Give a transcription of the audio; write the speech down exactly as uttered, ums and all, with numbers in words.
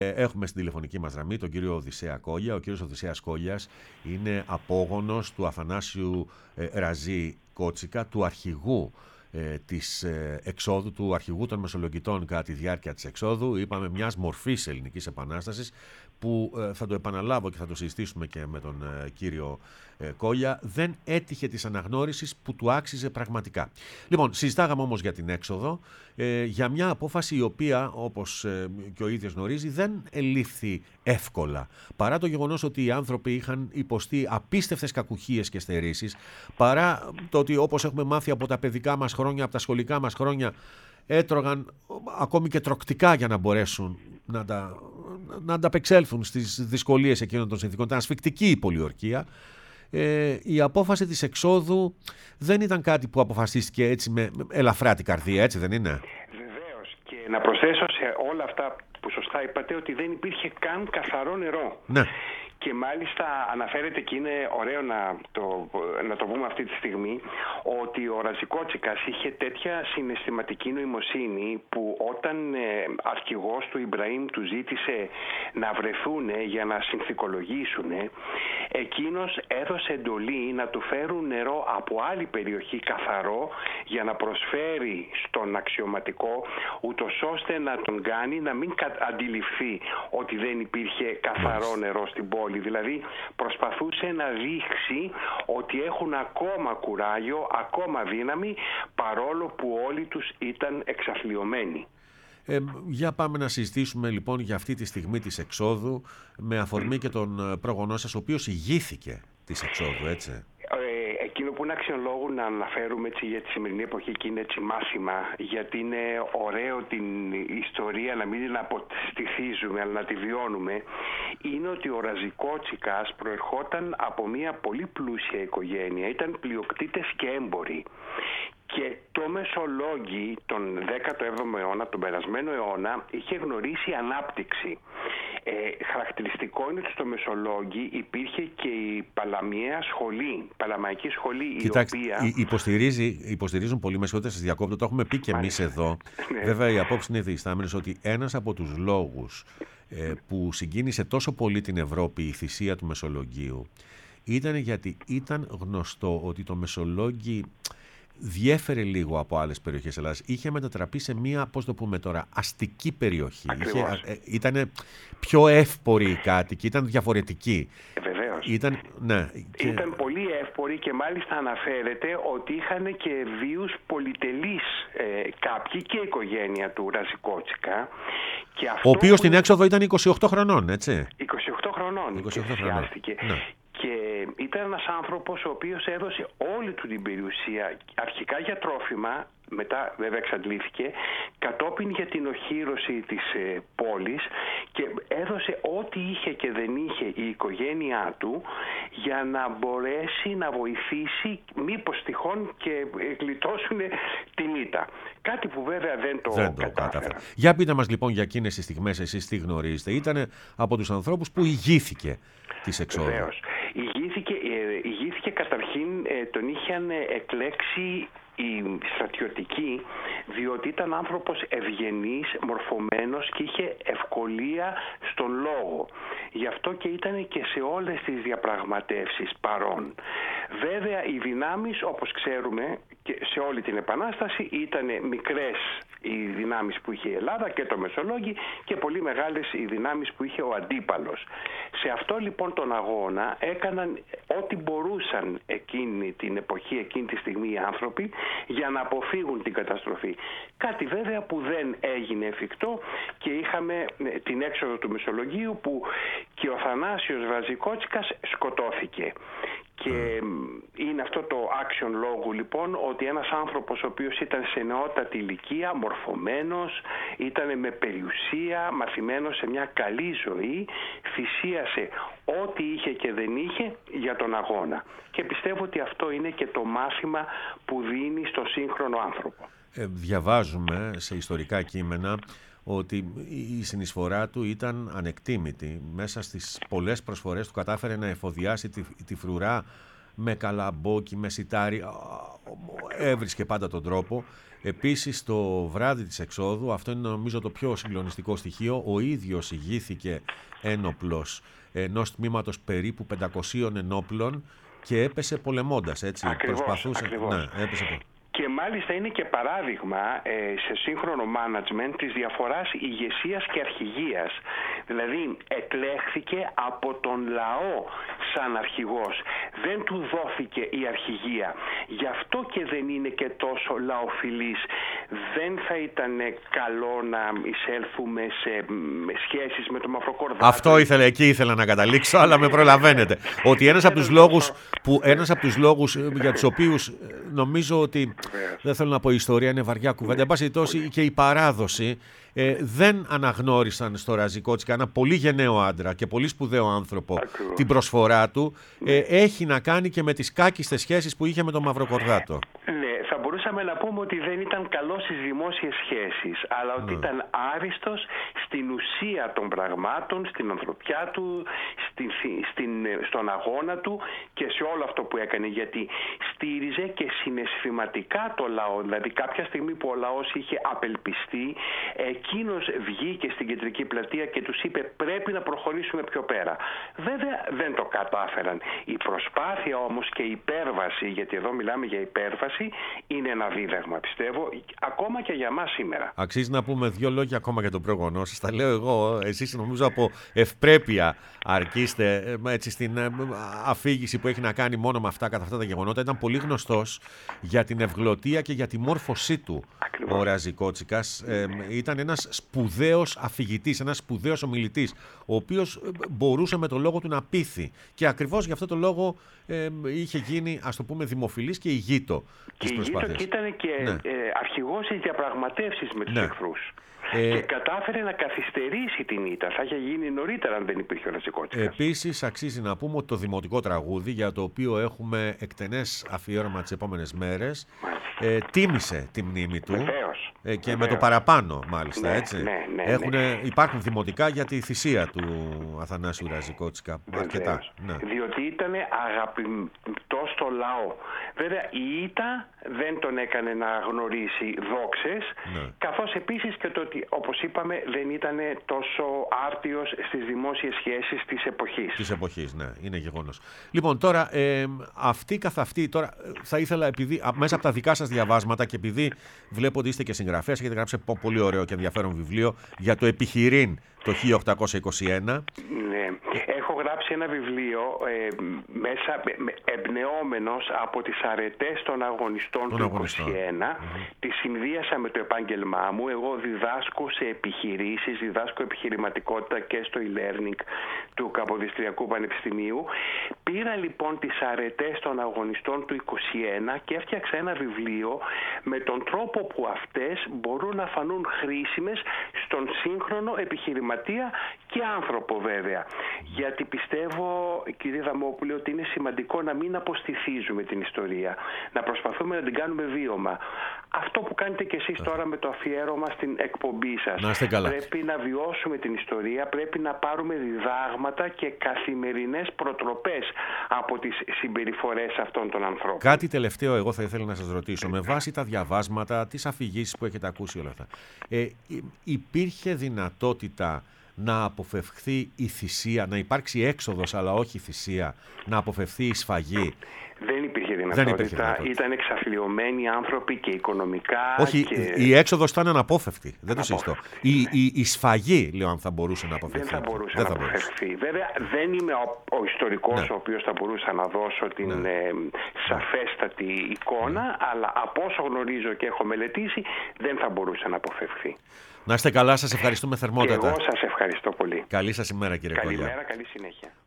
Έχουμε στην τηλεφωνική μας γραμμή τον κύριο Οδυσσέα Κόλια. Ο κύριος Οδυσσέας Κόλιας είναι απόγονος του Αθανάσιου ε, Ραζή Κότσικα, του αρχηγού ε, της ε, εξόδου, του αρχηγού των Μεσολογγιτών κατά τη διάρκεια της εξόδου, είπαμε μιας μορφής ελληνικής επανάστασης, που ε, θα το επαναλάβω και θα το συζητήσουμε και με τον ε, κύριο ε, Κόλια, δεν έτυχε της αναγνώρισης που του άξιζε πραγματικά. Λοιπόν, συζητάγαμε όμως για την έξοδο, ε, για μια απόφαση η οποία, όπως ε, και ο ίδιος γνωρίζει, δεν ελήφθη εύκολα. Παρά το γεγονός ότι οι άνθρωποι είχαν υποστεί απίστευτες κακουχίες και στερήσεις, παρά το ότι, όπως έχουμε μάθει από τα παιδικά μας χρόνια, από τα σχολικά μας χρόνια, έτρωγαν ακόμη και τροκτικά για να μπορέσουν να, τα, να ανταπεξέλθουν στις δυσκολίες εκείνων των συνθήκων. Ήταν ασφικτική η πολιορκία. Ε, η απόφαση της εξόδου δεν ήταν κάτι που αποφασίστηκε έτσι με ελαφρά την καρδία, έτσι δεν είναι? Βεβαίως. Και να προσθέσω σε όλα αυτά που σωστά είπατε ότι δεν υπήρχε καν καθαρό νερό. Ναι. Και μάλιστα αναφέρεται, και είναι ωραίο να το, να το πούμε αυτή τη στιγμή, ότι ο Ραζικότσικας είχε τέτοια συναισθηματική νοημοσύνη που όταν ε, αρχηγός του Ιμπραήμ του ζήτησε να βρεθούν για να συνθηκολογήσουν, εκείνος έδωσε εντολή να του φέρουν νερό από άλλη περιοχή καθαρό για να προσφέρει στον αξιωματικό, ούτως ώστε να τον κάνει να μην αντιληφθεί ότι δεν υπήρχε καθαρό νερό στην πόλη. Δηλαδή προσπαθούσε να δείξει ότι έχουν ακόμα κουράγιο, ακόμα δύναμη, παρόλο που όλοι τους ήταν εξαθλιωμένοι. Ε, για πάμε να συζητήσουμε λοιπόν για αυτή τη στιγμή της εξόδου, με αφορμή και τον πρόγονό σας, ο οποίος ηγήθηκε της εξόδου, έτσι. Ε, εκείνο που είναι αξιολόγου να αναφέρουμε έτσι, για τη σημερινή εποχή, και είναι έτσι μάθημα, γιατί είναι ωραίο την ιστορία να μην την αποστηθίζουμε αλλά να τη βιώνουμε, είναι ότι ο Ραζικότσικας προερχόταν από μια πολύ πλούσια οικογένεια, ήταν πλειοκτήτες και έμποροι. Και το Μεσολόγγι τον δέκατο έβδομο αιώνα, τον περασμένο αιώνα, είχε γνωρίσει ανάπτυξη. Ε, χαρακτηριστικό είναι ότι στο Μεσολόγγι υπήρχε και η Παλαμιαία σχολή, Παλαμαϊκή σχολή. Κοιτάξτε, η οποία... υποστηρίζει, υποστηρίζουν πολύ, με συγχωρείτε, σας διακόπτω, το έχουμε πει και εμείς εδώ. Ναι. Βέβαια, οι απόψεις είναι διεστάμενες ότι ένας από τους λόγους ε, που συγκίνησε τόσο πολύ την Ευρώπη η θυσία του Μεσολογγίου ήταν γιατί ήταν γνωστό ότι το Μεσολόγγι διέφερε λίγο από άλλες περιοχές Ελλάδας. Είχε μετατραπεί σε μία, πώς το πούμε τώρα, αστική περιοχή. Ε, ήταν πιο εύποροι οι κάτοικοι, ήταν διαφορετικοί. Βεβαίως. Ήταν, ναι, και... ήταν πολύ εύποροι και μάλιστα αναφέρεται ότι είχαν και βίους πολυτελείς ε, κάποιοι, και η οικογένεια του Ραζικότσικα. Και αυτό ο οποίος που... στην έξοδο ήταν είκοσι οκτώ χρονών, έτσι. είκοσι οκτώ χρονών. είκοσι οκτώ χρονών. Ναι. Και ήταν ένας άνθρωπος ο οποίος έδωσε όλη του την περιουσία, αρχικά για τρόφιμα, μετά βέβαια εξαντλήθηκε, κατόπιν για την οχύρωση της ε, πόλης, και έδωσε ό,τι είχε και δεν είχε η οικογένειά του για να μπορέσει να βοηθήσει μήπως τυχόν και γλιτώσουν την ήττα. Κάτι που βέβαια δεν το, δεν το κατάφερε. Για πείτε μας λοιπόν για εκείνες τις στιγμές, εσείς τι γνωρίζετε. Ήτανε από τους ανθρώπους που ηγήθηκε της εξόδου. Βεβαίως. Ηγήθηκε, ε, ηγήθηκε καταρχήν, ε, τον είχαν εκλέξει οι στρατιωτικοί, διότι ήταν άνθρωπος ευγενής, μορφωμένος και είχε ευκολία στον λόγο. Γι' αυτό και ήταν και σε όλες τις διαπραγματεύσεις παρόν. Βέβαια οι δυνάμεις, όπως ξέρουμε, και σε όλη την Επανάσταση ήταν μικρές οι δυνάμεις που είχε η Ελλάδα και το Μεσολόγγι, και πολύ μεγάλες οι δυνάμεις που είχε ο αντίπαλος. Σε αυτό λοιπόν τον αγώνα έκαναν ό,τι μπορούσαν εκείνη την εποχή, εκείνη τη στιγμή οι άνθρωποι, για να αποφύγουν την καταστροφή. Κάτι βέβαια που δεν έγινε εφικτό, και είχαμε την έξοδο του Μεσολογγίου που και ο Θανάσιος Ραζικότσικας σκοτώθηκε. Και είναι αυτό το άξιον λόγου λοιπόν, ότι ένας άνθρωπος ο οποίος ήταν σε νεότατη ηλικία, μορφωμένος, ήταν με περιουσία, μαθημένος σε μια καλή ζωή, θυσίασε ό,τι είχε και δεν είχε για τον αγώνα. Και πιστεύω ότι αυτό είναι και το μάθημα που δίνει στο σύγχρονο άνθρωπο. Ε, διαβάζουμε σε ιστορικά κείμενα ότι η συνεισφορά του ήταν ανεκτήμητη. Μέσα στις πολλές προσφορές του κατάφερε να εφοδιάσει τη, τη φρουρά με καλαμπόκι, με σιτάρι, έβρισκε πάντα τον τρόπο. Επίσης το βράδυ της εξόδου, αυτό είναι νομίζω το πιο συγκλονιστικό στοιχείο, ο ίδιος ηγήθηκε ένοπλος ενός τμήματος περίπου πεντακοσίων ενόπλων και έπεσε πολεμώντας, έτσι. Ακριβώς, Προσπαθούσε. ακριβώς. Ναι, έπεσε. Και μάλιστα είναι και παράδειγμα ε, σε σύγχρονο management της διαφοράς ηγεσίας και αρχηγίας. Δηλαδή εκλέχθηκε από τον λαό σαν αρχηγός. Δεν του δόθηκε η αρχηγία. Γι' αυτό και δεν είναι και τόσο λαοφιλής. Δεν θα ήταν καλό να εισέλθουμε σε σχέσεις με τον Μαυροκορδάτη. Αυτό ήθελα, εκεί ήθελα να καταλήξω, αλλά με προλαβαίνετε. Ότι ένας από τους λόγους, που, ένας από τους λόγους για τους οποίους νομίζω ότι, δεν θέλω να πω η ιστορία, είναι βαριά κουβέντα, εν πάση περιπτώσει και η παράδοση, ε, δεν αναγνώρισαν στο Ραζί Κότσικα, ένα πολύ γενναίο άντρα και πολύ σπουδαίο άνθρωπο, Ακριβώς. την προσφορά του, ε, έχει να κάνει και με τις κάκιστες σχέσεις που είχε με τον Μαυροκορδάτο. Ναι, θα μπορούσαμε να πούμε ότι δεν ήταν καλός στις δημόσιες σχέσεις, αλλά ότι Ναι. ήταν άριστος στην ουσία των πραγμάτων, στην ανθρωπιά του, στην, στην, στον αγώνα του και σε όλο αυτό που έκανε, γιατί στήριζε και συναισθηματικά το λαό. Δηλαδή κάποια στιγμή που ο λαός είχε απελπιστεί, εκείνος βγήκε στην κεντρική πλατεία και τους είπε πρέπει να προχωρήσουμε πιο πέρα. Βέβαια δεν το κατάφεραν. Η προσπάθεια όμως και η υπέρβαση, γιατί εδώ μιλάμε για υπέρβαση, είναι ένα δίδαγμα, πιστεύω, ακόμα και για μας σήμερα. Αξίζει να πούμε δύο λόγια ακόμα για τον πρόγονό σας. Τα λέω εγώ, εσείς νομίζω από ευπρέπεια αρκείστε έτσι, στην αφήγηση που έχει να κάνει μόνο με αυτά, κατά αυτά τα γεγονότα. Ήταν πολύ γνωστός για την ευγλωτία και για τη μόρφωσή του. Ακριβώς. Ο Ραζί Κότσικας ε, ήταν ένας σπουδαίος αφηγητής, ένας σπουδαίος ομιλητής, ο οποίος μπορούσε με τον λόγο του να πείθει. Και ακριβώς γι' αυτό το λόγο ε, είχε γίνει, ας το πούμε, δημοφιλής και ηγείτο της προσπάθειας. Και ήταν και Ναι. ε, αρχηγός στις διαπραγματεύσεις με τους Ναι. εχθρούς. Ε, Και κατάφερε να καθυστερήσει την ήττα. Θα είχε γίνει νωρίτερα αν δεν υπήρχε ο Ραζί Κότσικας. Επίσης, αξίζει να πούμε ότι το δημοτικό τραγούδι, για το οποίο έχουμε εκτενές αφιέρωμα τις επόμενες μέρες, ε, τίμησε τη μνήμη του. Βεβαίως. Ε, και Βεβαίως. με το παραπάνω, μάλιστα, Ναι, έτσι. ναι, ναι, Έχουνε, υπάρχουν δημοτικά για τη θυσία του Αθανάσιου Ραζί Κότσικα. Αρκετά. Βεβαίως. Ναι. Διότι ήταν αγαπητός στο λαό. Βέβαια η ήττα δεν τον έκανε να γνωρίσει δόξες, Ναι. καθώς επίσης και το ότι, όπως είπαμε, δεν ήταν τόσο άρτιος στις δημόσιες σχέσεις της εποχής. Της εποχής, ναι, είναι γεγονός. Λοιπόν, τώρα, ε, αυτή καθ' αυτή, τώρα θα ήθελα, επειδή α, μέσα από τα δικά σας διαβάσματα και επειδή βλέπω ότι είστε και συγγραφέας, έχετε γράψει πο- πολύ ωραίο και ενδιαφέρον βιβλίο για το επιχειρήν το χίλια οκτακόσια είκοσι ένα. Ναι. Έχω γράψει ένα βιβλίο ε, μέσα με- εμπνεόμενος από τις αρετές των αγωνιστών Των του αγωνιστών. είκοσι ένα. Τη συνδύασα με το επάγγελμά μου. Εγώ διδάσκω σε επιχειρήσεις, διδάσκω επιχειρηματικότητα και στο e-learning του Καποδιστριακού Πανεπιστημίου. Πήρα λοιπόν τις αρετές των αγωνιστών του είκοσι ένα και έφτιαξα ένα βιβλίο με τον τρόπο που αυτές μπορούν να φανούν χρήσιμες στον σύγχρονο επιχειρηματία και άνθρωπο βέβαια. Γιατί πιστεύω, κύριε Δαμόπουλε, ότι είναι σημαντικό να μην αποστηθίζουμε την ιστορία. Να προσπαθούμε να την κάνουμε βίωμα. Αυτό που κάνετε και εσείς τώρα με το αφιέρωμα στην εκπομπή σας. Να είστε καλά. Πρέπει να βιώσουμε την ιστορία, πρέπει να πάρουμε διδάγματα και καθημερινές προτροπές από τις συμπεριφορές αυτών των ανθρώπων. Κάτι τελευταίο εγώ θα ήθελα να σας ρωτήσω. Με βάση τα διαβάσματα, τις αφηγήσεις που έχετε ακούσει όλα αυτά, ε, υπήρχε δυνατότητα να αποφευχθεί η θυσία, να υπάρξει έξοδος αλλά όχι θυσία, να αποφευθεί η σφαγή? Δεν υπήρχε Δεν δυνατότητα. υπήρχε δυνατότητα. Ήταν εξαθλιωμένοι άνθρωποι και οικονομικά. Όχι, και... η έξοδος ήταν αναπόφευκτη. Δεν το συζητώ. Αναπόφευκτη. Η, η, η σφαγή, λέω, αν θα μπορούσε να αποφευθεί. Δεν θα μπορούσε Δεν να θα μπορούσε. αποφευθεί. Βέβαια, δεν είμαι ο, ο ιστορικός Ναι. ο οποίος θα μπορούσα να δώσω την Ναι. ε, σαφέστατη εικόνα, Ναι. αλλά από όσο γνωρίζω και έχω μελετήσει, δεν θα μπορούσε να αποφευθεί. Να είστε καλά, σας ευχαριστούμε Και θερμότατα. εγώ σας ευχαριστώ πολύ. Καλή σας ημέρα, κύριε Κόλλια. Καλημέρα, καλή συνέχεια.